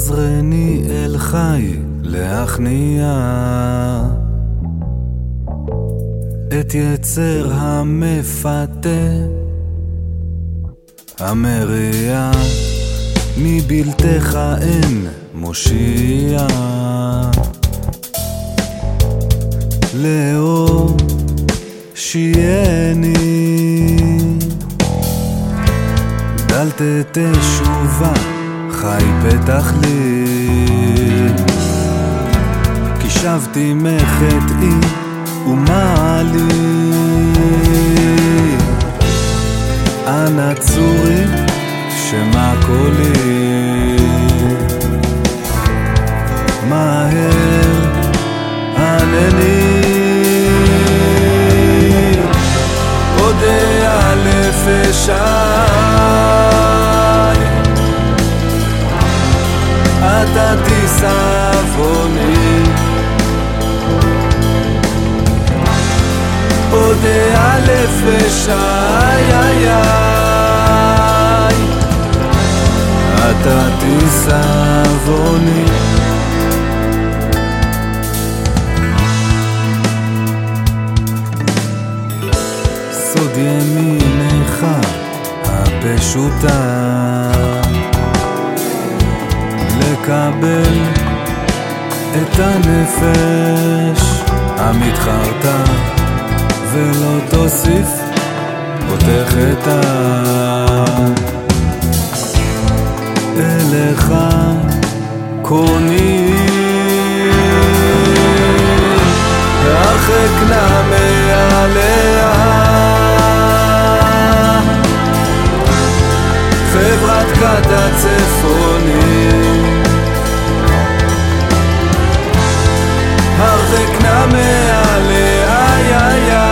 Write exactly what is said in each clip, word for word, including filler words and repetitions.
עזרני אל חי להכניע את יצר המפתה המריע, מבלתך אין מושיע. לאור שייני דלת תשובה חי פתח לי, כי שבתי מחטאי ומעלי. אנא צורי שמע קולי, מהר ענני. אודה לפשעי, אתה תסבוני. אודה לפשעי, אתה תסבוני. סוד ימינך הפשוטה, לקבל את הנפש המתחרתה, ולא תוסיף ותחתה. אליך קוני הרחק נא מעליה, חברת כת הצפוני. הרחק נא מעליה,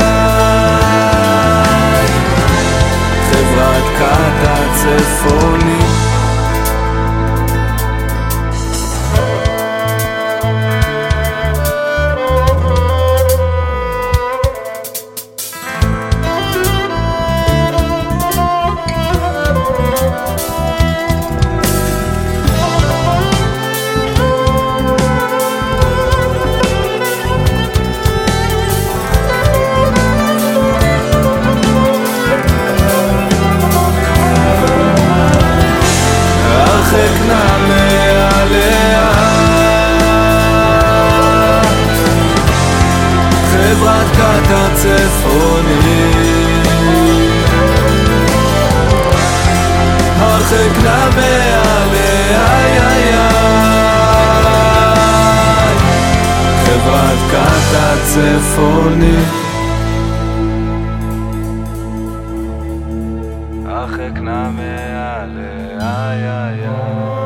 חברת כת הצפוני. חברת כת הצפוני. הרחק נא מעליה, חברת כת הצפוני. הרחק נא מעליה.